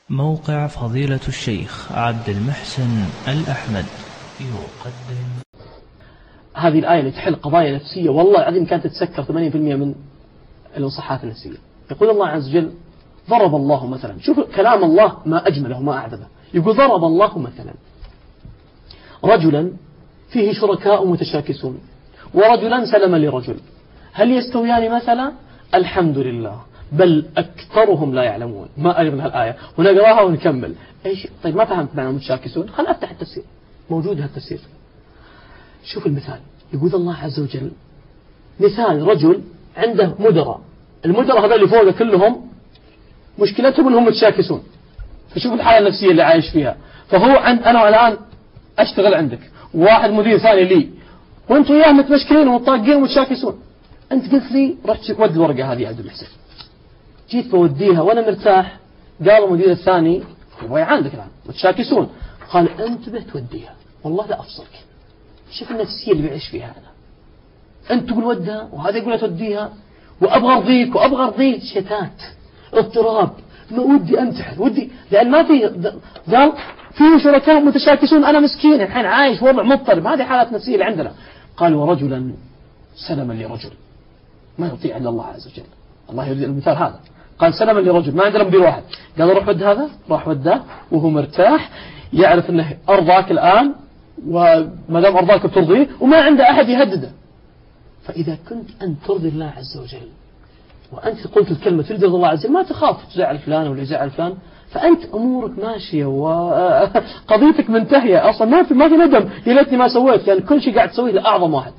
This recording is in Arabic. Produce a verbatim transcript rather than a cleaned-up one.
موقع فضيلة الشيخ عبد المحسن الأحمد يقدم هذه الآية اللي تحل قضايا نفسية والله العظيم كانت تتسكر ثمانين بالمئة من المصحات النفسية. يقول الله عز وجل ضرب الله مثلا، شوف كلام الله ما أجمله وما أعذبه. يقول ضرب الله مثلا رجلا فيه شركاء متشاكسون ورجلا سلم لرجل هل يستويان مثلا؟ الحمد لله بل أكثرهم لا يعلمون. ما أجمل هالآية ونقراها ونكمل. إيش طيب ما فهمت معنى متشاكسون؟ خل أفتح التفسير، موجود هالتفسير. شوف المثال، يقول الله عز وجل مثال رجل عنده مدراء، المدراء هذول اللي فوقه كلهم مشكلتهم انهم متشاكسون. فشوف الحالة النفسية اللي عايش فيها. فهو عند أنا الآن أشتغل عندك، واحد مدير ثاني لي، وانتوا وياه متمشكلين ومطاقين ومتشاكسون. أنت قلت لي رحت ود الورقة هذه عبد الحسين، جيت بوديها وأنا مرتاح. قال المدير الثاني يبغى عندك الآن متشاكسون، قال انتبه توديها والله لا أفصلك. شوف النفسية اللي بيعيش فيها هذا. أنت تقول ودها وهذا يقول توديها وأبغى أرضيك وأبغى أرضيك، شتات اضطراب. ما ودي أنتحر ودي، لأن ما في قال فيه شركاء متشاكسون، أنا مسكين الحين عايش وضع مضطرب. هذه حالات نفسية اللي عندنا. قال ورجلا سلما لرجل، ما يطيع إلا الله عز وجل. الله يريد المثال هذا. قال سلما لرجل، ما عندنا مدير واحد. قال روح ود هذا، راح وده وهو مرتاح، يعرف أنه أرضاك الآن وما دام أرضاك بترضيه وما عنده أحد يهدده. فإذا كنت أن ترضي الله عز وجل وأنت قلت الكلمة ترضي الله عز وجل، ما تخاف تزعل فلان ولا يزعل فلان، فأنت أمورك ماشية وقضيتك منتهية أصلا. ما في ما في ندم يا ليتني ما سويت، لأن يعني كل شيء قاعد تسويه لأعظم واحد.